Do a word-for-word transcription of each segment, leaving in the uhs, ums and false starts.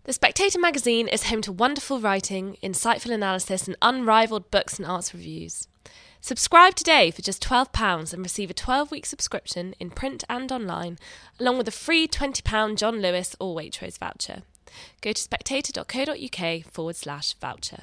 The Spectator magazine is home to wonderful writing, insightful analysis, and unrivaled books and arts reviews. Subscribe today for just twelve pounds and receive a twelve-week subscription in print and online, along with a free twenty pounds John Lewis or Waitrose voucher. Go to spectator.co.uk forward slash voucher.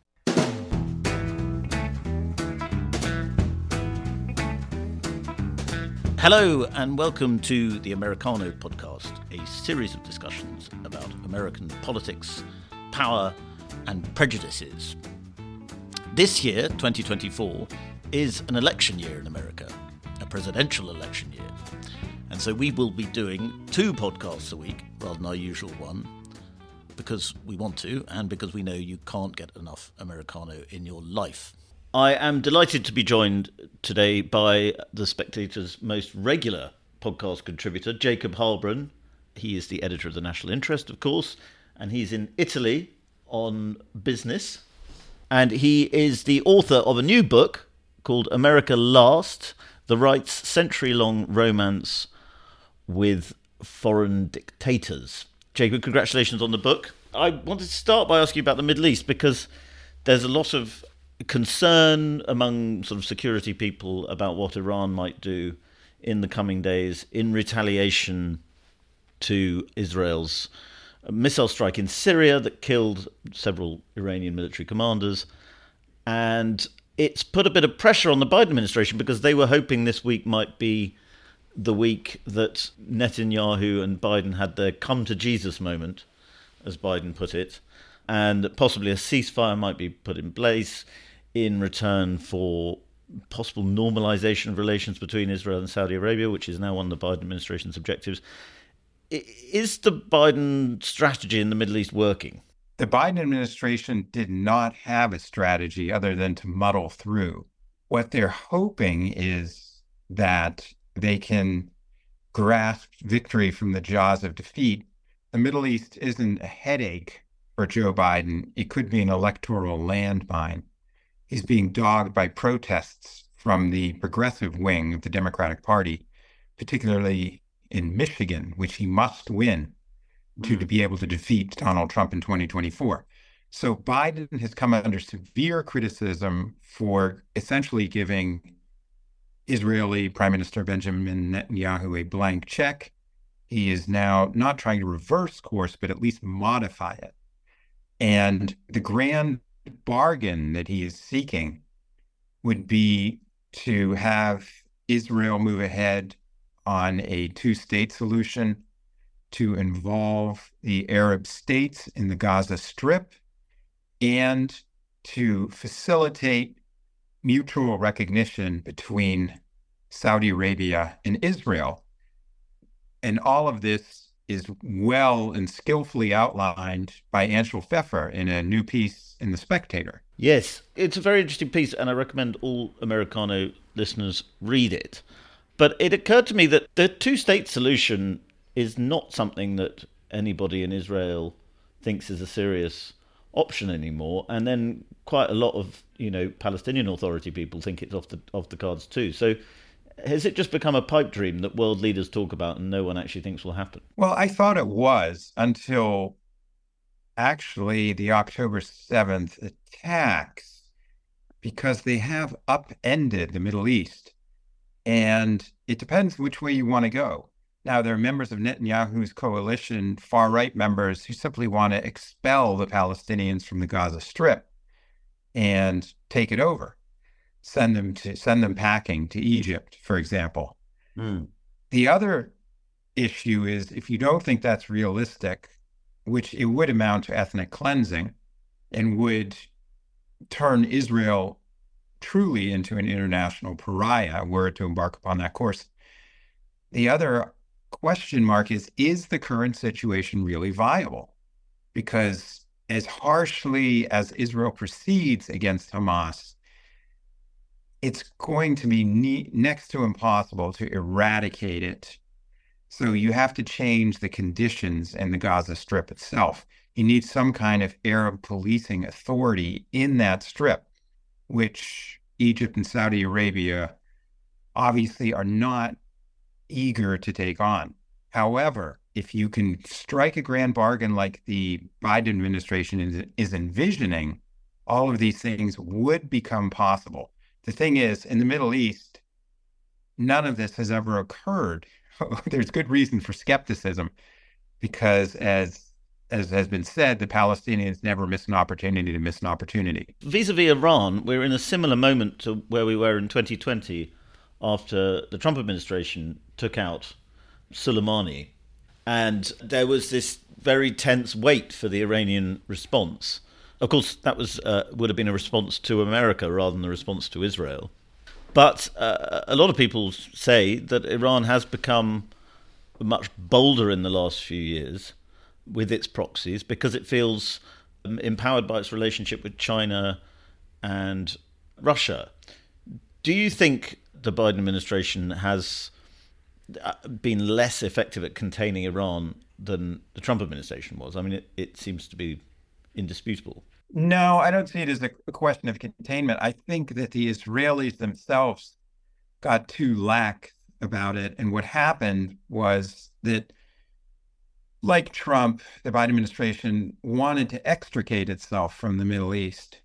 Hello and welcome to the Americano podcast, a series of discussions about American politics, power and prejudices. This year, twenty twenty-four, is an election year in America, a presidential election year. And so we will be doing two podcasts a week rather than our usual one, because we want to and because we know you can't get enough Americano in your life. I am delighted to be joined today by The Spectator's most regular podcast contributor, Jacob Heilbrunn. He is the editor of The National Interest, of course, and he's in Italy on business. And he is the author of a new book called America Last, The Right's Century-Long Romance with Foreign Dictators. Jacob, congratulations on the book. I wanted to start by asking you about the Middle East because there's a lot of concern among sort of security people about what Iran might do in the coming days in retaliation to Israel's missile strike in Syria that killed several Iranian military commanders. And it's put a bit of pressure on the Biden administration because they were hoping this week might be the week that Netanyahu and Biden had their come to Jesus moment, as Biden put it, and possibly a ceasefire might be put in place in return for possible normalization of relations between Israel and Saudi Arabia, which is now one of the Biden administration's objectives. Is the Biden strategy in the Middle East working? The Biden administration did not have a strategy other than to muddle through. What they're hoping is that they can grasp victory from the jaws of defeat. The Middle East isn't a headache for Joe Biden. It could be an electoral landmine. He's being dogged by protests from the progressive wing of the Democratic Party, particularly in Michigan, which he must win to, to be able to defeat Donald Trump in twenty twenty-four. So Biden has come under severe criticism for essentially giving Israeli Prime Minister Benjamin Netanyahu a blank check. He is now not trying to reverse course, but at least modify it. And the grand bargain that he is seeking would be to have Israel move ahead on a two-state solution to involve the Arab states in the Gaza Strip and to facilitate mutual recognition between Saudi Arabia and Israel. And all of this is well and skillfully outlined by Anshel Pfeffer in a new piece in The Spectator. Yes, it's a very interesting piece, and I recommend all Americano listeners read it. But it occurred to me that the two-state solution is not something that anybody in Israel thinks is a serious option anymore, and then quite a lot of, you know, Palestinian Authority people think it's off the off the cards too. So has it just become a pipe dream that world leaders talk about and no one actually thinks will happen? Well, I thought it was until actually the October seventh attacks, because they have upended the Middle East. And it depends which way you want to go. Now, there are members of Netanyahu's coalition, far-right members, who simply want to expel the Palestinians from the Gaza Strip and take it over. Send them to send them packing to Egypt, for example. Mm. The other issue is if you don't think that's realistic, which it would amount to ethnic cleansing and would turn Israel truly into an international pariah were it to embark upon that course. The other question mark is, is the current situation really viable? Because as harshly as Israel proceeds against Hamas, it's going to be ne- next to impossible to eradicate it. So you have to change the conditions in the Gaza Strip itself. You need some kind of Arab policing authority in that strip, which Egypt and Saudi Arabia obviously are not eager to take on. However, if you can strike a grand bargain like the Biden administration is, is envisioning, all of these things would become possible. The thing is, in the Middle East, none of this has ever occurred. There's good reason for skepticism because, as as has been said, the Palestinians never miss an opportunity to miss an opportunity. Vis-a-vis Iran, we're in a similar moment to where we were in twenty twenty after the Trump administration took out Soleimani. And there was this very tense wait for the Iranian response. Of course, that was uh, would have been a response to America rather than a response to Israel. But uh, a lot of people say that Iran has become much bolder in the last few years with its proxies because it feels um, empowered by its relationship with China and Russia. Do you think the Biden administration has been less effective at containing Iran than the Trump administration was? I mean, it, it seems to be indisputable. No, I don't see it as a, a question of containment. I think that the Israelis themselves got too lax about it. And what happened was that, like Trump, the Biden administration wanted to extricate itself from the Middle East.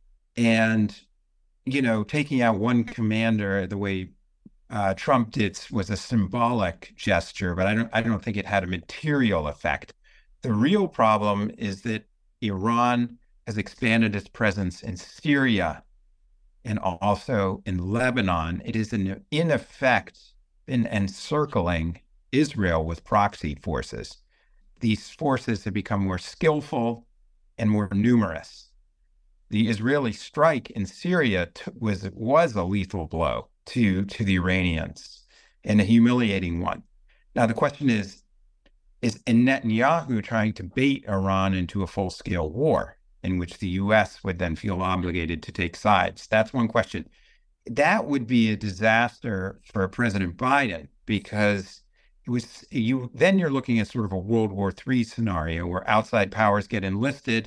And, you know, taking out one commander the way uh, Trump did was a symbolic gesture, but I don't, I don't think it had a material effect. The real problem is that Iran has expanded its presence in Syria and also in Lebanon. It is in, in effect been encircling Israel with proxy forces. These forces have become more skillful and more numerous. The Israeli strike in Syria t- was was a lethal blow to, to the Iranians and a humiliating one. Now, the question is, is Netanyahu trying to bait Iran into a full-scale war in which the U S would then feel obligated to take sides? That's one question. That would be a disaster for President Biden because it was you. Then you're looking at sort of a World War Three scenario where outside powers get enlisted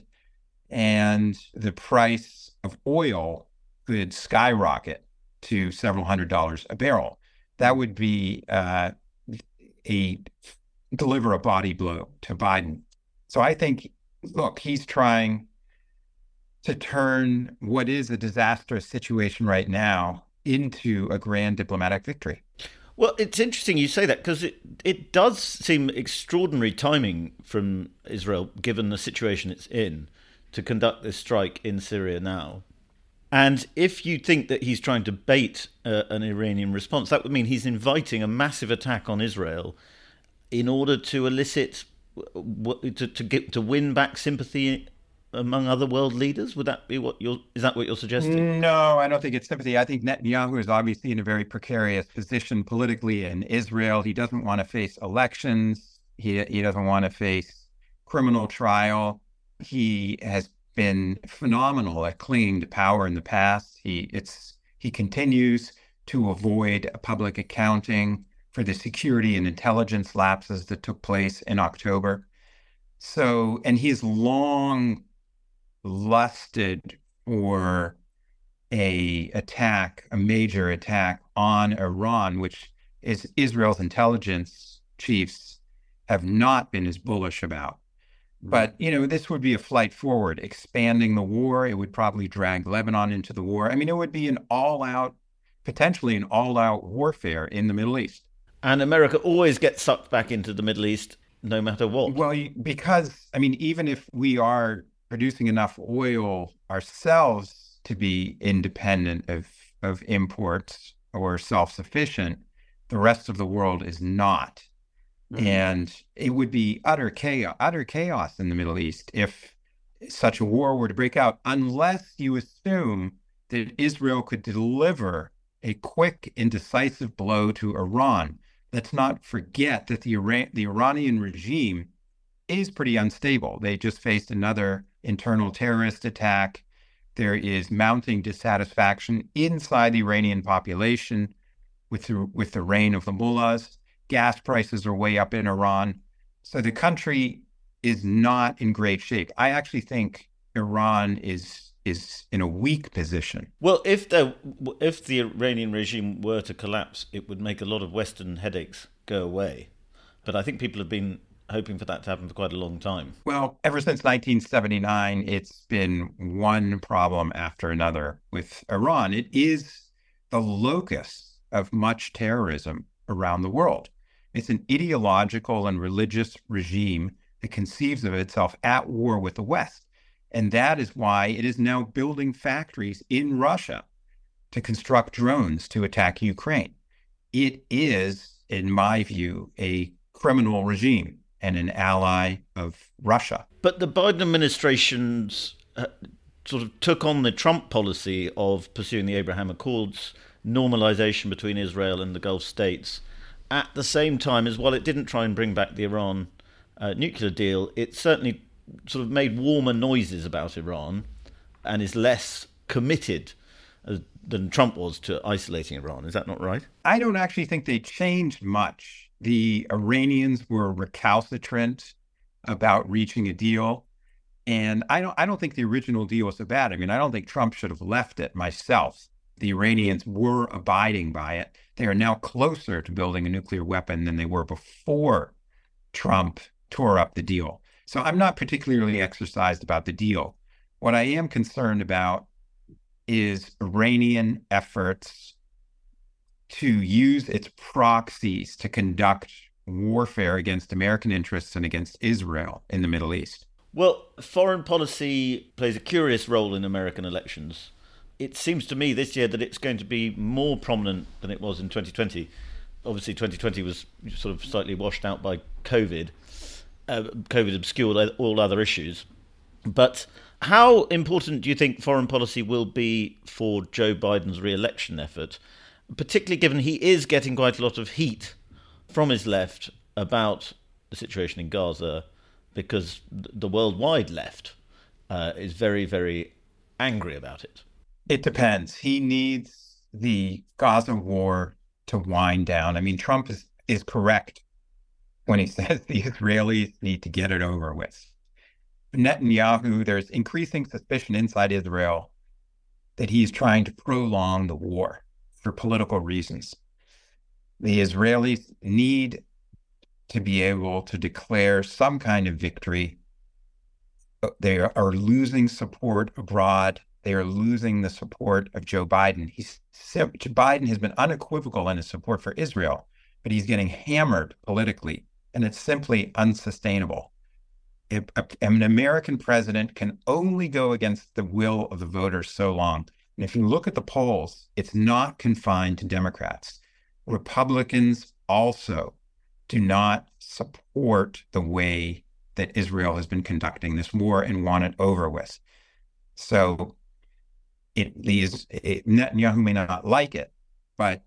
and the price of oil could skyrocket to several hundred dollars a barrel. That would be uh, a deliver a body blow to Biden. So I think, look, he's trying to turn what is a disastrous situation right now into a grand diplomatic victory. Well, it's interesting you say that because it, it does seem extraordinary timing from Israel, given the situation it's in, to conduct this strike in Syria now. And if you think that he's trying to bait uh, an Iranian response, that would mean he's inviting a massive attack on Israel in order to elicit, to to get to win back sympathy among other world leaders. Would that be what you're, is that what you're suggesting? No, I don't think it's sympathy. I think Netanyahu is obviously in a very precarious position politically in Israel. He doesn't want to face elections. He he doesn't want to face criminal trial. He has been phenomenal at clinging to power in the past. He it's he continues to avoid a public accounting for the security and intelligence lapses that took place in October. So, and he's long lusted for a attack, a major attack on Iran, which is Israel's intelligence chiefs have not been as bullish about. But, you know, this would be a flight forward, expanding the war. It would probably drag Lebanon into the war. I mean, it would be an all-out, potentially an all-out warfare in the Middle East. And America always gets sucked back into the Middle East, no matter what. Well, because, I mean, even if we are producing enough oil ourselves to be independent of, of imports or self-sufficient, the rest of the world is not. Mm-hmm. And it would be utter chaos, utter chaos in the Middle East if such a war were to break out, unless you assume that Israel could deliver a quick and decisive blow to Iran. Let's not forget that the Iran, the Iranian regime is pretty unstable. They just faced another internal terrorist attack. There is mounting dissatisfaction inside the Iranian population with the, with the reign of the mullahs. Gas prices are way up in Iran. So the country is not in great shape. I actually think Iran is is in a weak position. Well, if the if the Iranian regime were to collapse, it would make a lot of Western headaches go away. But I think people have been hoping for that to happen for quite a long time. Well, ever since nineteen seventy-nine, it's been one problem after another with Iran. It is the locus of much terrorism around the world. It's an ideological and religious regime that conceives of itself at war with the West. And that is why it is now building factories in Russia to construct drones to attack Ukraine. It is, in my view, a criminal regime and an ally of Russia. But the Biden administration's uh, sort of took on the Trump policy of pursuing the Abraham Accords, normalization between Israel and the Gulf states, at the same time as, while it didn't try and bring back the Iran uh, nuclear deal, it certainly sort of made warmer noises about Iran and is less committed uh, than Trump was to isolating Iran. Is that not right? I don't actually think they changed much. The Iranians were recalcitrant about reaching a deal. And I don't I don't think the original deal was so bad. I mean, I don't think Trump should have left it myself. The Iranians were abiding by it. They are now closer to building a nuclear weapon than they were before Trump tore up the deal. So I'm not particularly exercised about the deal. What I am concerned about is Iranian efforts to use its proxies to conduct warfare against American interests and against Israel in the Middle East. Well, foreign policy plays a curious role in American elections. It seems to me this year that it's going to be more prominent than it was in twenty twenty. Obviously, twenty twenty was sort of slightly washed out by COVID. Uh, COVID obscured all other issues. But how important do you think foreign policy will be for Joe Biden's re-election effort, particularly given he is getting quite a lot of heat from his left about the situation in Gaza, because the worldwide left uh, is very, very angry about it? It depends. He needs the Gaza war to wind down. I mean, Trump is, is correct when he says the Israelis need to get it over with. Netanyahu, there's increasing suspicion inside Israel that he's trying to prolong the war for political reasons. The Israelis need to be able to declare some kind of victory. They are losing support abroad. They are losing the support of Joe Biden. He's, Biden has been unequivocal in his support for Israel, but he's getting hammered politically, and it's simply unsustainable. If, an American president can only go against the will of the voters so long. And if you look at the polls, it's not confined to Democrats. Republicans also do not support the way that Israel has been conducting this war and want it over with. So it, these, it, Netanyahu may not like it, but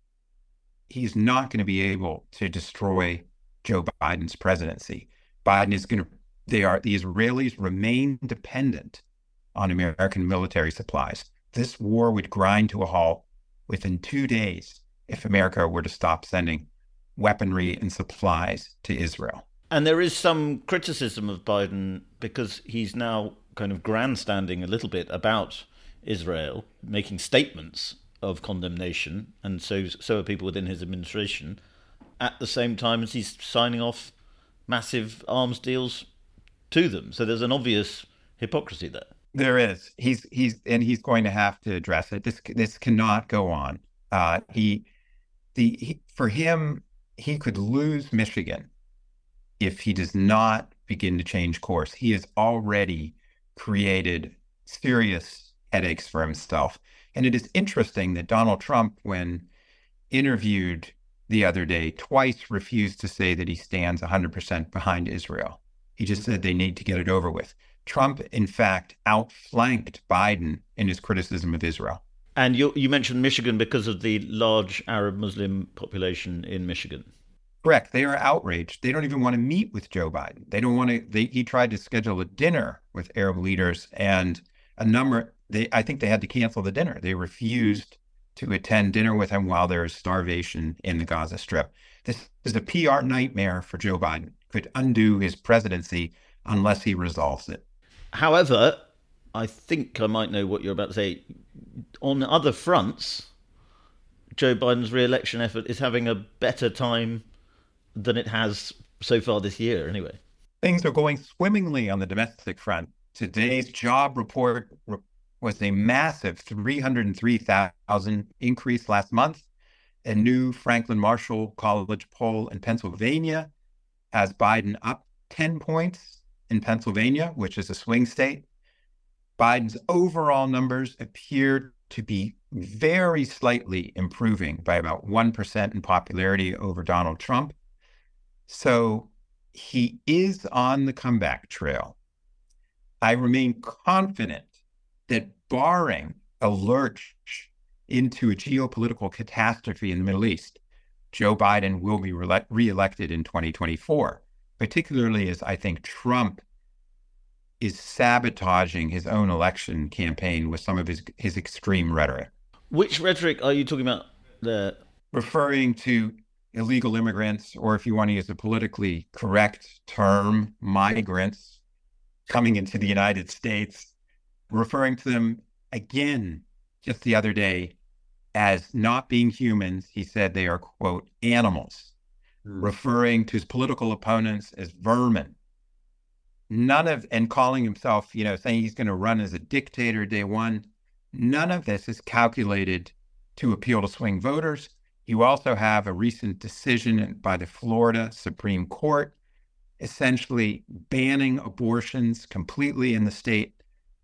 he's not going to be able to destroy Joe Biden's presidency. Biden is going to, they are, the Israelis remain dependent on American military supplies. This war would grind to a halt within two days if America were to stop sending weaponry and supplies to Israel. And there is some criticism of Biden because he's now kind of grandstanding a little bit about Israel, making statements of condemnation, and so so are people within his administration, at the same time as he's signing off massive arms deals to them. So there's an obvious hypocrisy there. There is. He's he's and he's going to have to address it. This this cannot go on. Uh, he the he, for him, he could lose Michigan if he does not begin to change course. He has already created serious headaches for himself. And it is interesting that Donald Trump, when interviewed the other day, twice refused to say that he stands one hundred percent behind Israel. He just said they need to get it over with. Trump, in fact, outflanked Biden in his criticism of Israel. And you, you mentioned Michigan because of the large Arab Muslim population in Michigan. Correct. They are outraged. They don't even want to meet with Joe Biden. They don't want to. They, he tried to schedule a dinner with Arab leaders, and a number. They, I think, they had to cancel the dinner. They refused to attend dinner with him while there is starvation in the Gaza Strip. This is a P R nightmare for Joe Biden. Could undo his presidency unless he resolves it. However, I think I might know what you're about to say. On other fronts, Joe Biden's re-election effort is having a better time than it has so far this year, anyway. Things are going swimmingly on the domestic front. Today's job report was a massive three hundred three thousand increase last month. A new Franklin Marshall College poll in Pennsylvania has Biden up ten points in Pennsylvania, which is a swing state. Biden's overall numbers appear to be very slightly improving by about one percent in popularity over Donald Trump. So he is on the comeback trail. I remain confident that barring a lurch into a geopolitical catastrophe in the Middle East, Joe Biden will be re- reelected in twenty twenty-four, particularly as I think Trump is sabotaging his own election campaign with some of his, his extreme rhetoric. Which rhetoric are you talking about there? Referring to illegal immigrants, or if you want to use a politically correct term, migrants coming into the United States, referring to them again just the other day as not being humans. He said they are, quote, animals, mm. referring to his political opponents as vermin. None of, and calling himself, you know, saying he's going to run as a dictator day one. None of this is calculated to appeal to swing voters. You also have a recent decision by the Florida Supreme Court essentially banning abortions completely in the state.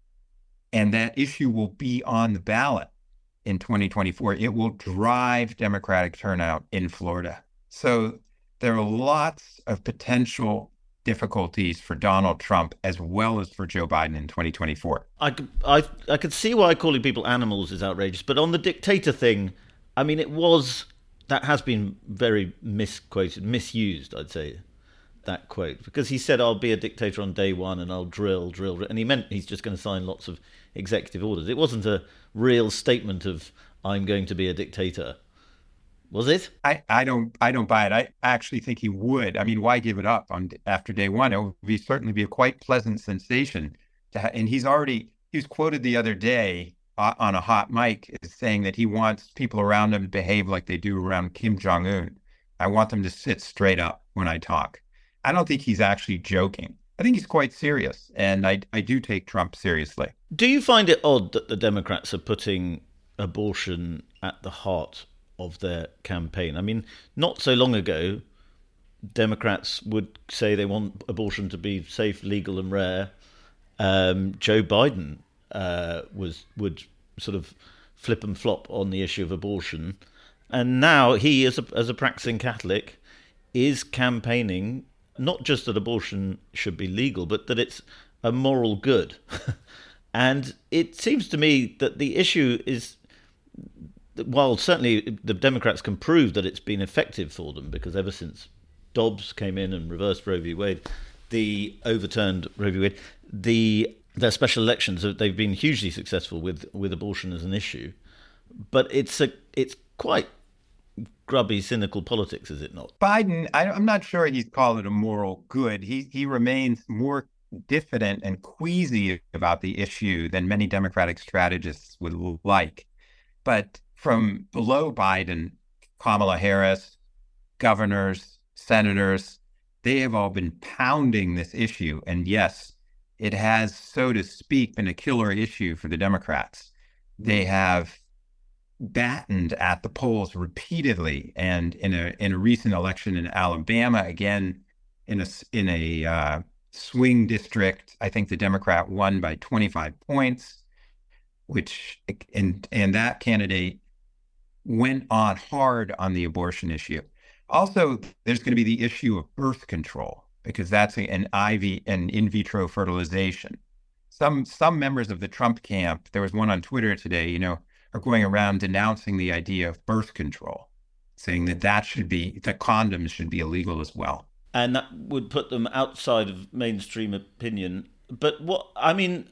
And that issue will be on the ballot in twenty twenty-four. It will drive Democratic turnout in Florida. So there are lots of potential difficulties for Donald Trump as well as for Joe Biden in twenty twenty-four. I could, I, I could see why calling people animals is outrageous, but on the dictator thing, I mean, it was, that has been very misquoted, misused, I'd say, that quote, because he said, I'll be a dictator on day one and I'll drill, drill, drill. And he meant he's just going to sign lots of executive orders. It wasn't a real statement of, I'm going to be a dictator. Was it? I, I don't I don't buy it. I actually think he would. I mean, why give it up on after day one? It would be, certainly be a quite pleasant sensation. To ha- and he's already, he was quoted the other day uh, on a hot mic as saying that he wants people around him to behave like they do around Kim Jong-un. I want them to sit straight up when I talk. I don't think he's actually joking. I think he's quite serious. And I, I do take Trump seriously. Do you find it odd that the Democrats are putting abortion at the heart of their campaign? I mean, not so long ago, Democrats would say they want abortion to be safe, legal, and rare. Um, Joe Biden uh, was would sort of flip and flop on the issue of abortion, and now he, as a as a practicing Catholic, is campaigning not just that abortion should be legal, but that it's a moral good. And it seems to me that the issue is, while certainly the Democrats can prove that it's been effective for them, because ever since Dobbs came in and reversed Roe v. Wade, the overturned Roe v. Wade, the their special elections, they've been hugely successful with, with abortion as an issue. But it's a it's quite grubby, cynical politics, is it not? Biden, I, I'm not sure he'd call it a moral good. He he remains more diffident and queasy about the issue than many Democratic strategists would like. But from below Biden, Kamala Harris, governors, senators, they have all been pounding this issue. And yes, it has, so to speak, been a killer issue for the Democrats. They have battened at the polls repeatedly. And in a in a recent election in Alabama, again, in a, in a uh, swing district, I think the Democrat won by twenty-five points, which, and and that candidate went on hard on the abortion issue. Also, there's going to be the issue of birth control, because that's an I V, an in vitro fertilization. Some some members of the Trump camp, there was one on Twitter today, you know, are going around denouncing the idea of birth control, saying that that should be, that condoms should be illegal as well. And that would put them outside of mainstream opinion. But what, I mean,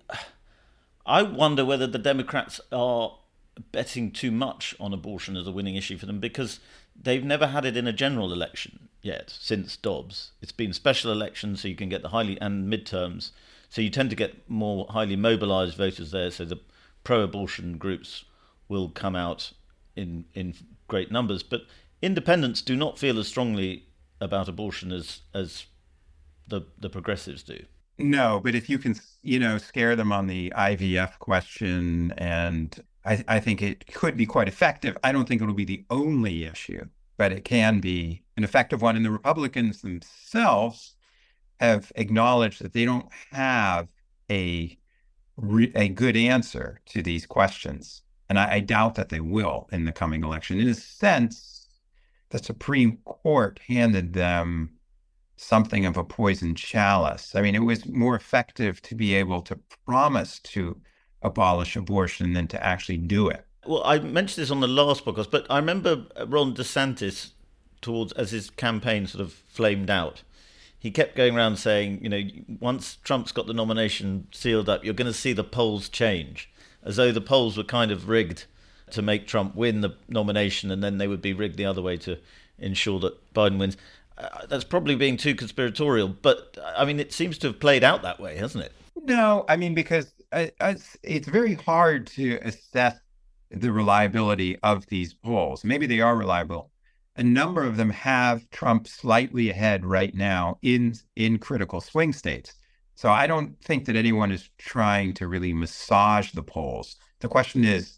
I wonder whether the Democrats are betting too much on abortion as a winning issue for them, because they've never had it in a general election yet since Dobbs. It's been special elections, so you can get the highly, and midterms, so you tend to get more highly mobilized voters there, so the pro-abortion groups will come out in in great numbers. But independents do not feel as strongly about abortion as as the the progressives do. No, but if you can, you know, scare them on the I V F question, and I, I think it could be quite effective. I don't think it'll be the only issue, but it can be an effective one. And the Republicans themselves have acknowledged that they don't have a a good answer to these questions. And I, I doubt that they will in the coming election. In a sense, the Supreme Court handed them something of a poisoned chalice. I mean, it was more effective to be able to promise to abolish abortion than to actually do it. Well, I mentioned this on the last podcast, but I remember Ron DeSantis, towards as his campaign sort of flamed out, he kept going around saying, you know, once Trump's got the nomination sealed up, you're going to see the polls change, as though the polls were kind of rigged to make Trump win the nomination, and then they would be rigged the other way to ensure that Biden wins. Uh, that's probably being too conspiratorial, but I mean, it seems to have played out that way, hasn't it? No, I mean, because it's, it's very hard to assess the reliability of these polls. Maybe they are reliable. A number of them have Trump slightly ahead right now in in critical swing states. So I don't think that anyone is trying to really massage the polls. The question is,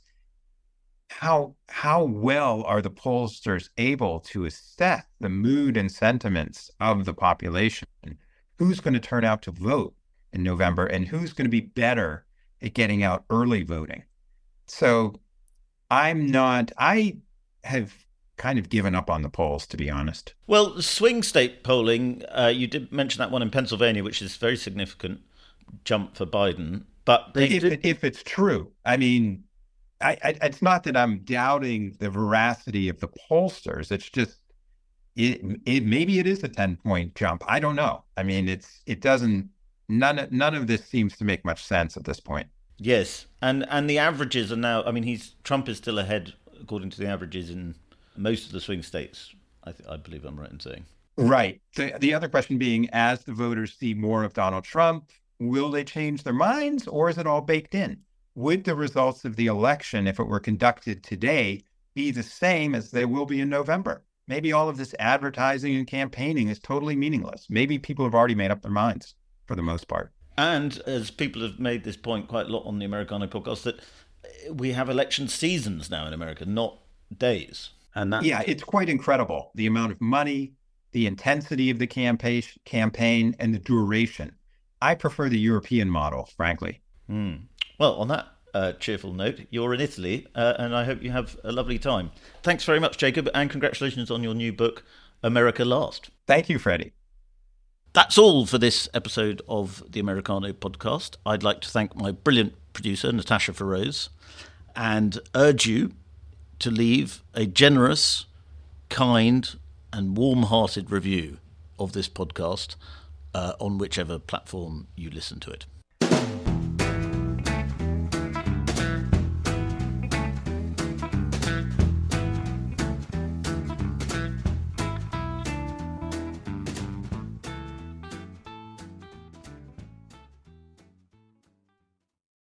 How how well are the pollsters able to assess the mood and sentiments of the population? Who's going to turn out to vote in November, and who's going to be better at getting out early voting? So I'm not, I have kind of given up on the polls, to be honest. Well, swing state polling, uh, you did mention that one in Pennsylvania, which is a very significant jump for Biden. But they if, did... if it's true, I mean, I, I, it's not that I'm doubting the veracity of the pollsters. It's just, it, it maybe it is a ten point jump. I don't know. I mean, it's it doesn't. None none of this seems to make much sense at this point. Yes, and and the averages are now. I mean, he's Trump is still ahead according to the averages in most of the swing states. I th- I believe I'm right in saying. Right. The the other question being, as the voters see more of Donald Trump, will they change their minds, or is it all baked in? Would the results of the election, if it were conducted today, be the same as they will be in November? Maybe all of this advertising and campaigning is totally meaningless. Maybe people have already made up their minds for the most part. And as people have made this point quite a lot on the Americano podcast, that we have election seasons now in America, not days. And that yeah, it's quite incredible. The amount of money, the intensity of the campaign, campaign, and the duration. I prefer the European model, frankly. Mm. Well, on that uh, cheerful note, you're in Italy, uh, and I hope you have a lovely time. Thanks very much, Jacob, and congratulations on your new book, America Last. Thank you, Freddie. That's all for this episode of the Americano podcast. I'd like to thank my brilliant producer, Natasha Feroz, and urge you to leave a generous, kind, and warm-hearted review of this podcast uh, on whichever platform you listen to it.